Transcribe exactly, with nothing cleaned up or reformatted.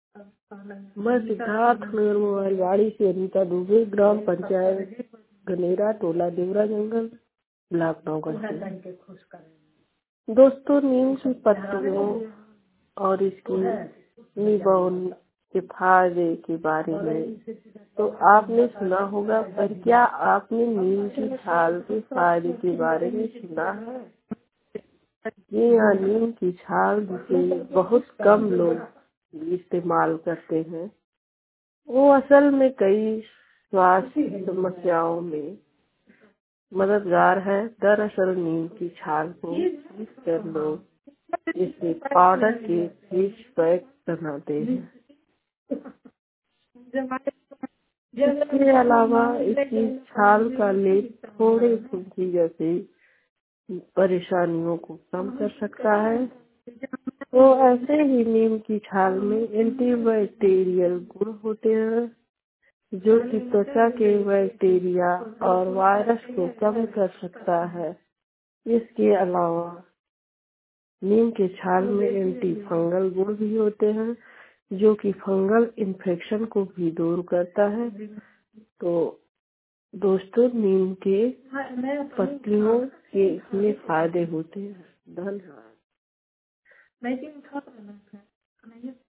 मैं सिद्धार्थ नगर मोबाइलवाड़ी से अनीता दुबे, ग्राम पंचायत गनेरा, टोला देवरा जंगल, ब्लॉक नौगढ़। दोस्तों, नीम की पत्तियों और इसकी निबौन के फायदे के बारे में तो आपने सुना होगा, पर क्या आपने नीम की छाल के फायदे के बारे में सुना है? ये यहाँ नीम की छाल जिसे बहुत कम लोग इस्तेमाल करते हैं, वो असल में कई स्वास्थ्य समस्याओं में मददगार है। दरअसल नीम की छाल को पीसकर लोग इसे पाउडर के फेस पैक बनाते हैं। इसके अलावा इसकी छाल का लेप थोड़े खुजली जैसी परेशानियों को कम कर सकता है। तो ऐसे ही नीम की छाल में एंटीबैक्टीरियल गुण होते हैं, जो कि त्वचा के बैक्टीरिया और वायरस को कम कर सकता है। इसके अलावा नीम के छाल में एंटी फंगल गुण भी होते हैं, जो कि फंगल इन्फेक्शन को भी दूर करता है। तो दोस्तों, नीम के पत्तियों के इतने फायदे होते हैं। धन्यवाद।